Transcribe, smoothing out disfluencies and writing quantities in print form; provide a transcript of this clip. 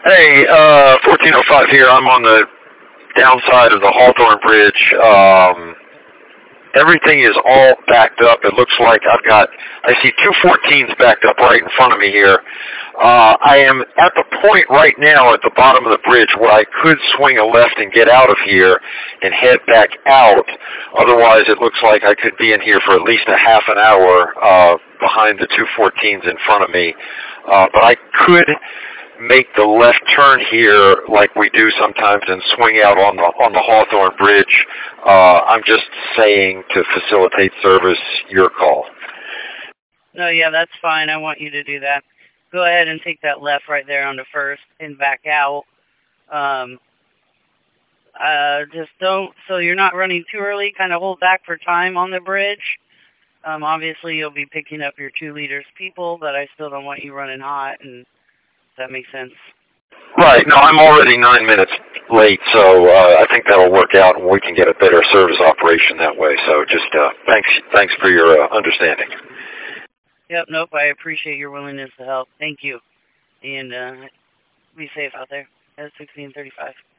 Hey, 1405 here. I'm on the downside of the Hawthorne Bridge. Everything is all backed up. It looks like I see two 14s backed up right in front of me here. I am at the point right now at the bottom of the bridge where I could swing a left and get out of here and head back out. Otherwise, it looks like I could be in here for at least a half an hour behind the two 14s in front of me. But I could make the left turn here like we do sometimes and swing out on the Hawthorne Bridge. I'm just saying to facilitate service, your call. No, yeah, that's fine. I want you to do that. Go ahead and take that left right there on the first and back out. Just don't, so you're not running too early, kind of hold back for time on the bridge. Obviously, you'll be picking up your 2 liters people, but I still don't want you running hot, and does that make sense? Right. No, I'm already 9 minutes late, so I think that'll work out, and we can get a better service operation that way. So just thanks for your understanding. Yep, nope, I appreciate your willingness to help. Thank you. And be safe out there at 1635.